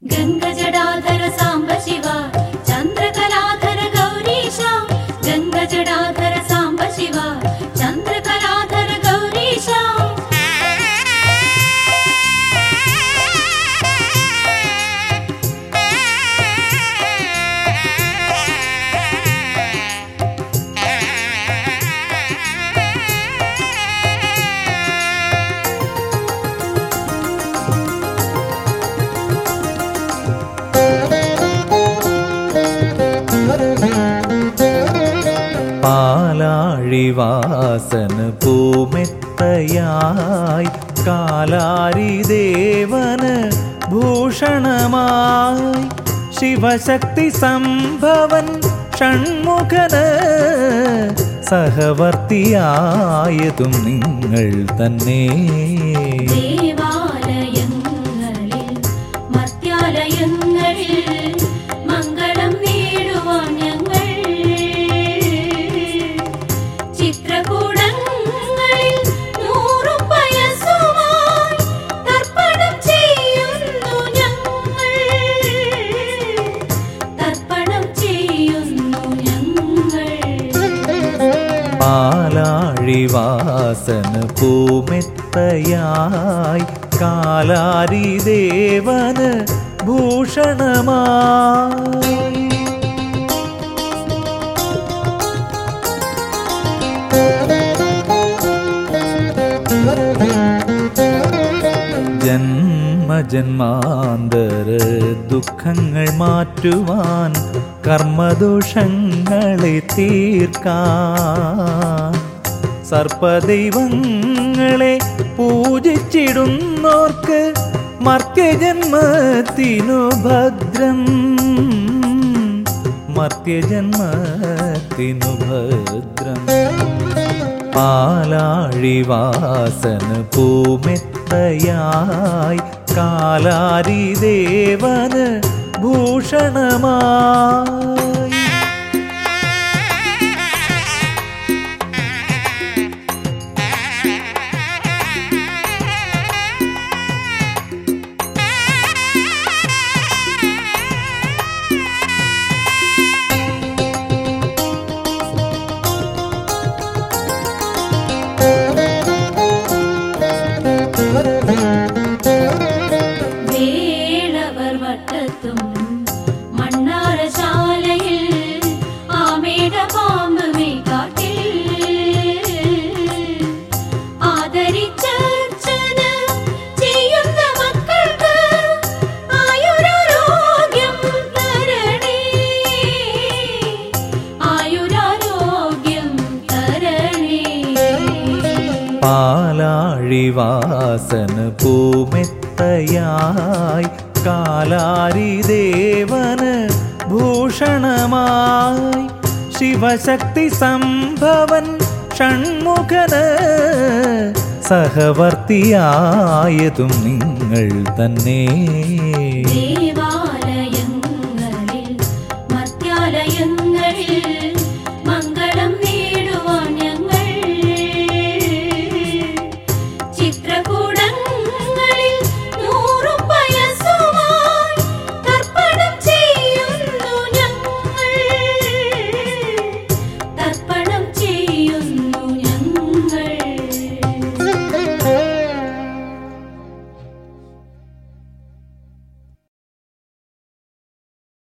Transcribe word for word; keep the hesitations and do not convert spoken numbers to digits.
गंगजडाधर सांब शिव चंद्रकलाधर गौरीश गंगजडाधर सांब शिव चंद्रकलाधर गौरीश പാലാഴിവാസന പൂമെത്തയായി കാലാരിദേവന് ഭൂഷണമായി ശിവശക്തി സംഭവൻ ഷൺമുഖന് സഹവർത്തിയായതും നിങ്ങൾ തന്നെ. ദേവാലയങ്ങളിൽ മർത്യാലയങ്ങളിൽ മംഗളം നേടുവാൻ ഞങ്ങൾ ചിത്രകൂടങ്ങളിൽ നൂറും പയസുമായി തർപ്പണം ചെയ്യുന്നു ഞങ്ങൾ തർപ്പണം ചെയ്യുന്നു ഞങ്ങൾ. പാലാഴിവാസന പൂമെത്തയായി കാലാരിദേവന് ഭൂഷണമായി ജന്മജന്മാന്തര ദുഃഖങ്ങൾ മാറ്റുവാൻ കർമ്മദോഷങ്ങളെ തീർക്കാൻ സർപ്പദൈവങ്ങളെ പൂജിച്ചിടുന്നോർക്ക് മർത്യജന്മത്തിനു ഭദ്രം മർത്യജന്മത്തിനു ഭദ്രം. പാലാഴിവാസന പൂമെത്തയായി കാലാരിദേവന് ഭൂഷണമായി വേളവർ വട്ടത്തും മണ്ണാറശാലയിൽ ആമേട പാമ്പ് മേക്കാട്ടിൽ ആദരിച്ചർച്ചന ചെയ്യുന്ന മക്കൾക്ക് ആയുരാരോഗ്യം തരണേ ആയുരാരോഗ്യം തരണേ. പാലാഴിവാസന പൂമെത്തയായി കാലാരിദേവന് ഭൂഷണമായി ശിവശക്തി സംഭവൻ ഷൺമുഖന് സഹവർത്തിയായതും നിങ്ങൾ തന്നെ. ദേവ